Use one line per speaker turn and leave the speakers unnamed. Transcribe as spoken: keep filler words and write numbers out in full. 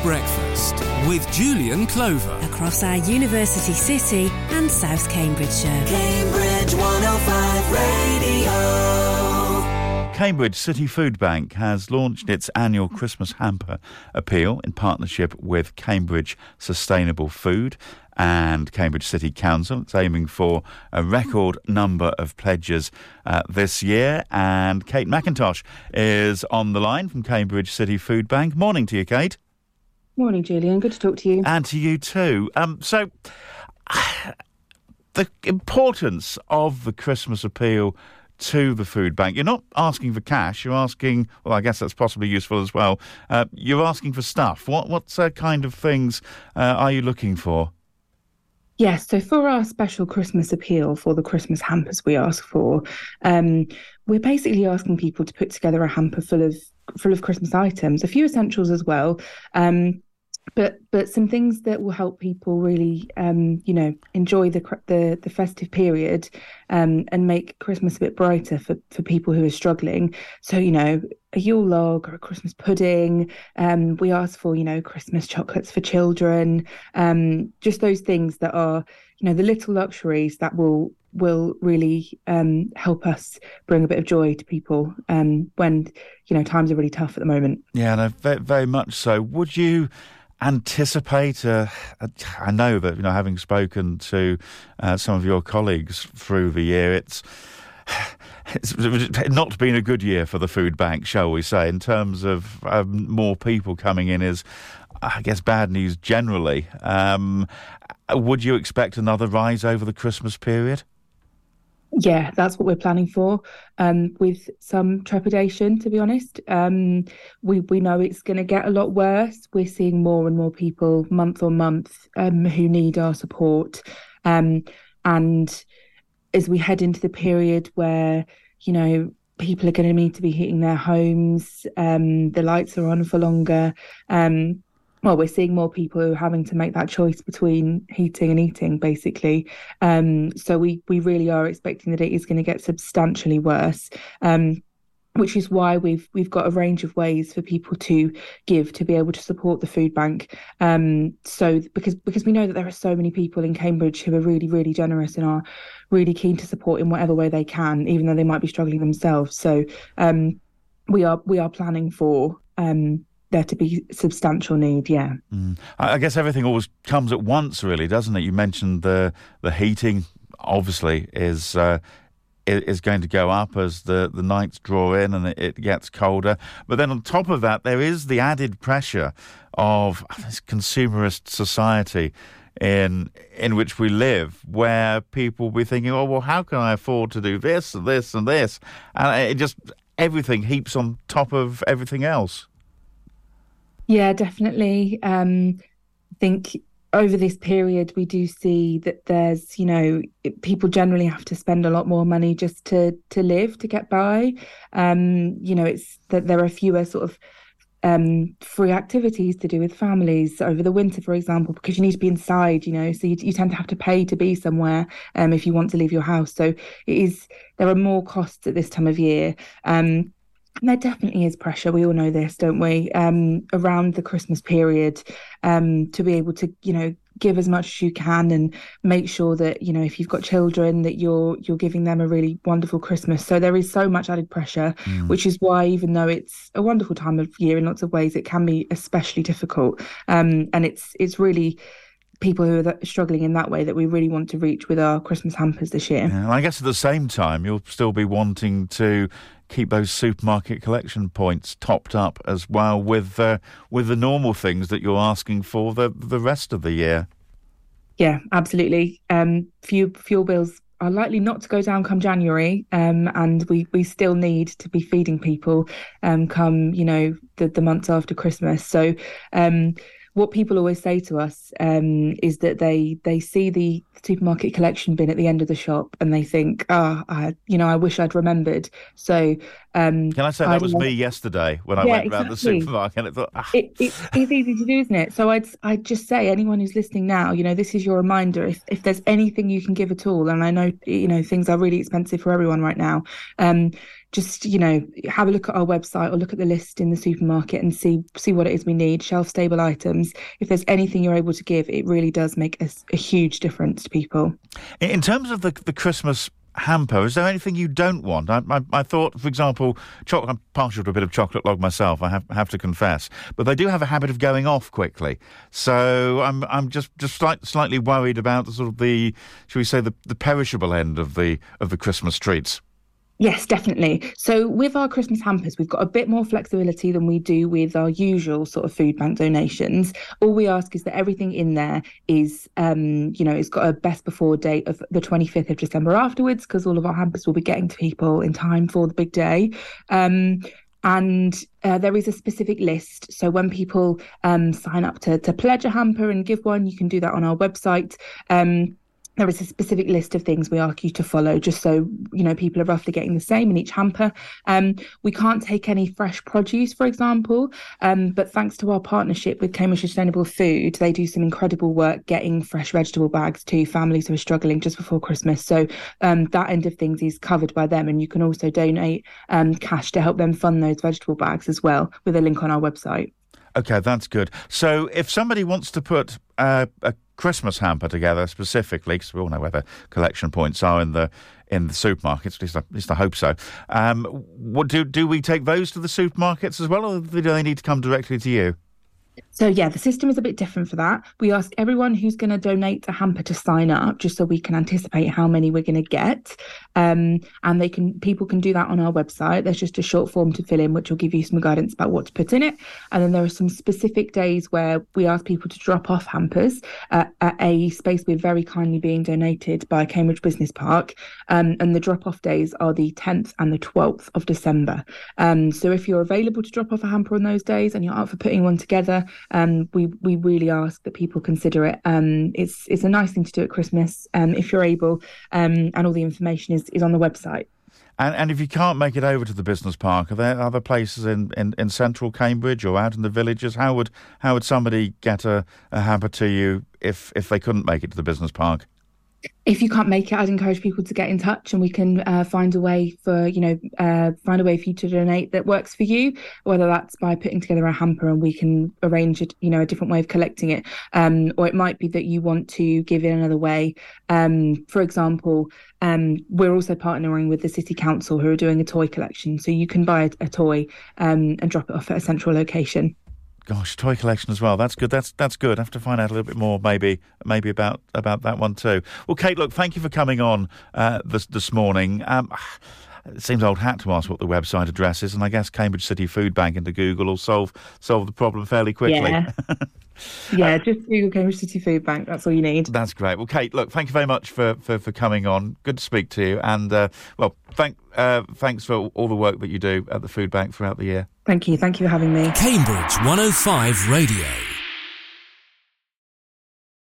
Breakfast with Julian Clover.
Across our university city and South Cambridgeshire.
Cambridge one oh five Radio.
Cambridge City Food Bank has launched its annual Christmas hamper appeal in partnership with Cambridge Sustainable Food and Cambridge City Council. It's aiming for a record number of pledges uh, this year. And Kate McIntosh is on the line from Cambridge City Food Bank. Morning to you, Kate.
Morning, Julian. Good to talk to you.
And to you too. Um, so, the importance of the Christmas appeal to the food bank. You're not asking for cash. You're asking, well, I guess that's possibly useful as well. Uh, you're asking for stuff. What what uh, kind of things uh, are you looking for?
Yes, so for our special Christmas appeal for the Christmas hampers we ask for, um, we're basically asking people to put together a hamper full of full of Christmas items, a few essentials as well, um, but but some things that will help people really, um, you know, enjoy the the, the festive period um, and make Christmas a bit brighter for, for people who are struggling. So, you know, a Yule log or a Christmas pudding. Um, we ask for, you know, Christmas chocolates for children. Um, just those things that are, you know, the little luxuries that will will really um, help us bring a bit of joy to people um, when, you know, times are really tough at the moment.
Yeah, no, very, very much so. Would you anticipate, uh, I know that, you know, having spoken to uh, some of your colleagues through the year, it's It's not been a good year for the food bank, shall we say, in terms of um, more people coming in is, I guess, bad news generally. Um, would you expect another rise over the Christmas period?
Yeah, that's what we're planning for, um, with some trepidation, to be honest. Um, we, we know it's going to get a lot worse. We're seeing more and more people month on month um, who need our support. Um, and as we head into the period where, you know, people are going to need to be heating their homes, um, the lights are on for longer. Um, well, we're seeing more people who are having to make that choice between heating and eating, basically. Um, so we we really are expecting that it is going to get substantially worse. Um, which is why we've we've got a range of ways for people to give to be able to support the food bank. Um, so because because we know that there are so many people in Cambridge who are really, really generous and are really keen to support in whatever way they can, even though they might be struggling themselves. So um, we are we are planning for um, there to be substantial need, yeah.
Mm. I guess everything always comes at once, really, doesn't it? You mentioned the the heating, obviously, is... Uh, is going to go up as the, the nights draw in and it gets colder. But then on top of that, there is the added pressure of this consumerist society in in which we live, where people will be thinking, oh, well, how can I afford to do this and this and this? And it just, everything heaps on top of everything else.
Yeah, definitely. Um, I think over this period, we do see that there's, you know, people generally have to spend a lot more money just to to live, to get by. Um, you know, it's that there are fewer sort of um, free activities to do with families over the winter, for example, because you need to be inside, you know, so you, you tend to have to pay to be somewhere um, if you want to leave your house. So it is, there are more costs at this time of year. Um, And there definitely is pressure, we all know this, don't we, um, around the Christmas period, um, to be able to, you know, give as much as you can and make sure that, you know, if you've got children, that you're you're giving them a really wonderful Christmas. So there is so much added pressure, mm. which is why, even though it's a wonderful time of year in lots of ways, it can be especially difficult. Um, and it's it's really people who are struggling in that way that we really want to reach with our Christmas hampers this year.
Yeah, and I guess at the same time, you'll still be wanting to keep those supermarket collection points topped up as well with uh, with the normal things that you're asking for the the rest of the year.
Yeah, absolutely. Um, fuel, fuel bills are likely not to go down come January, um, and we, we still need to be feeding people um, come, you know, the, the months after Christmas. So um, what people always say to us um, is that they they see the supermarket collection bin at the end of the shop and they think, oh, I, you know, I wish I'd remembered. So Um,
Can I say that was me yesterday when I
yeah,
went around
exactly.
the supermarket and I thought, ah.
it, it, it's easy to do, isn't it? So I'd I'd just say anyone who's listening now, you know, this is your reminder. If if there's anything you can give at all, and I know, you know, things are really expensive for everyone right now. Um, just, you know, have a look at our website or look at the list in the supermarket and see see what it is we need, shelf stable items. If there's anything you're able to give, it really does make a, a huge difference to people.
In terms of the the Christmas hamper, is there anything you don't want? I, I, I thought, for example, choc- I'm partial to a bit of chocolate log myself, I have have to confess, but they do have a habit of going off quickly. So I'm I'm just just slight, slightly worried about the sort of the, shall we say, the, the perishable end of the of the Christmas treats.
Yes, definitely. So with our Christmas hampers, we've got a bit more flexibility than we do with our usual sort of food bank donations. All we ask is that everything in there is, um, you know, it's got a best before date of the twenty-fifth of December afterwards, because all of our hampers will be getting to people in time for the big day. Um, and uh, there is a specific list. So when people um, sign up to, to pledge a hamper and give one, you can do that on our website. Um, There is a specific list of things we ask you to follow, just so, you know, people are roughly getting the same in each hamper. Um, we can't take any fresh produce, for example, um, but thanks to our partnership with Cambridge Sustainable Food, they do some incredible work getting fresh vegetable bags to families who are struggling just before Christmas. So um, that end of things is covered by them, and you can also donate um, cash to help them fund those vegetable bags as well, with a link on our website.
Okay, that's good. So if somebody wants to put uh, a Christmas hamper together specifically, because we all know where the collection points are in the in the supermarkets, at least I, at least I hope so. Um, what do do we take those to the supermarkets as well, or do they need to come directly to you?
So, yeah, the system is a bit different for that. We ask everyone who's going to donate a hamper to sign up, just so we can anticipate how many we're going to get. Um, and they can people can do that on our website. There's just a short form to fill in, which will give you some guidance about what to put in it. And then there are some specific days where we ask people to drop off hampers uh, at a space we're very kindly being donated by Cambridge Business Park. Um, and the drop-off days are the tenth and the twelfth of December. Um, so if you're available to drop off a hamper on those days and you're up for putting one together, Um, we we really ask that people consider it. Um, it's it's a nice thing to do at Christmas, um, if you're able, um, and all the information is, is on the website.
And and if you can't make it over to the business park, are there other places in, in, in central Cambridge or out in the villages? How would how would somebody get a, a hamper to you if if they couldn't make it to the business park?
If you can't make it, I'd encourage people to get in touch, and we can uh, find a way for, you know, uh, find a way for you to donate that works for you, whether that's by putting together a hamper and we can arrange it, you know, a different way of collecting it. Um, or it might be that you want to give in another way. Um, for example, um, we're also partnering with the City Council, who are doing a toy collection. So you can buy a, a toy um, and drop it off at a central location.
Gosh, toy collection as well. That's good. That's that's good. I have to find out a little bit more, maybe, maybe about about that one too. Well, Kate, look, thank you for coming on uh, this this morning. Um, it seems old hat to ask what the website address is, and I guess Cambridge City Food Bank into Google will solve solve the problem fairly quickly.
Yeah, yeah. Just Google Cambridge City Food Bank. That's all you need.
That's great. Well, Kate, look, thank you very much for, for, for coming on. Good to speak to you, and uh, well, thank uh, thanks for all the work that you do at the food bank throughout the year.
Thank you. Thank you for having me.
Cambridge one oh five Radio.